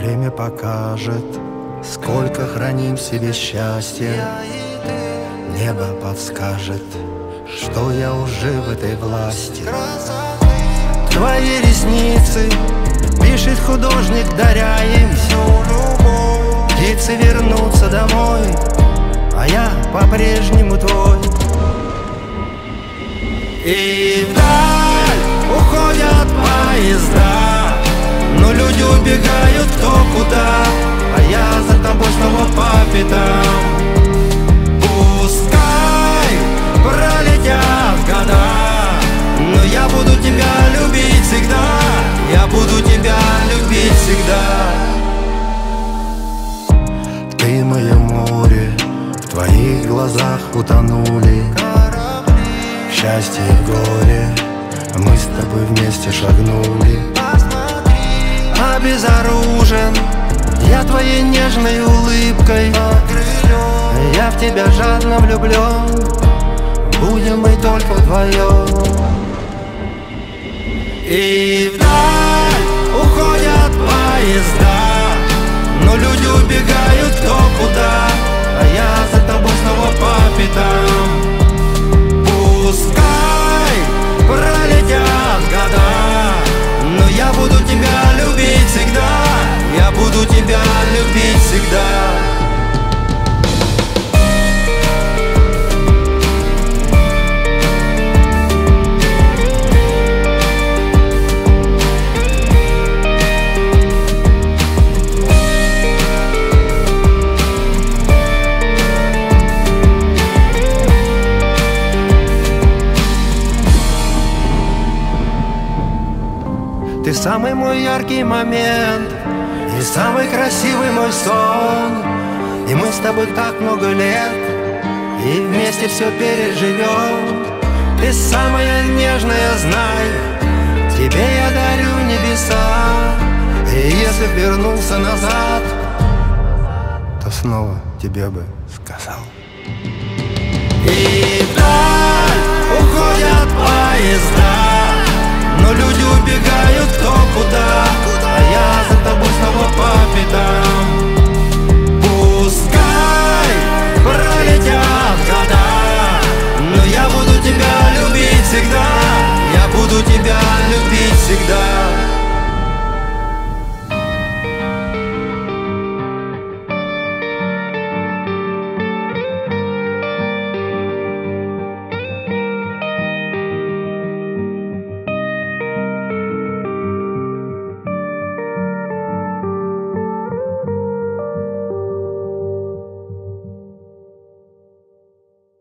Время покажет, сколько храним в себе счастья. Небо подскажет, что я уже в этой власти. Твои ресницы пишет художник, даря им птицы вернутся домой, а я по-прежнему твой. И вдаль уходят поезда, но люди убегают кто куда, а я за тобой снова по пятам. Пускай пролетят года, но я буду тебя любить всегда. Я буду тебя любить всегда. Ты мое море, в твоих глазах утонули. В счастье и горе мы с тобой вместе шагнули. Обезоружен я твоей нежной улыбкой, я в тебя жадно влюблен. Будем мы только вдвоем. И вдаль уходят поезда, но люди убегают кто куда, а я за тобой снова по пятам. Пускай пролетят года, но я буду тебя любить всегда. Я буду тебя любить всегда. Ты самый мой яркий момент и самый красивый мой сон. И мы с тобой так много лет и вместе все переживем. Ты самая нежная, знай, тебе я дарю небеса. И если б вернулся назад, то снова тебе бы сказал. И вдаль уходят поезда, но люди убегают кто куда, а я за тобой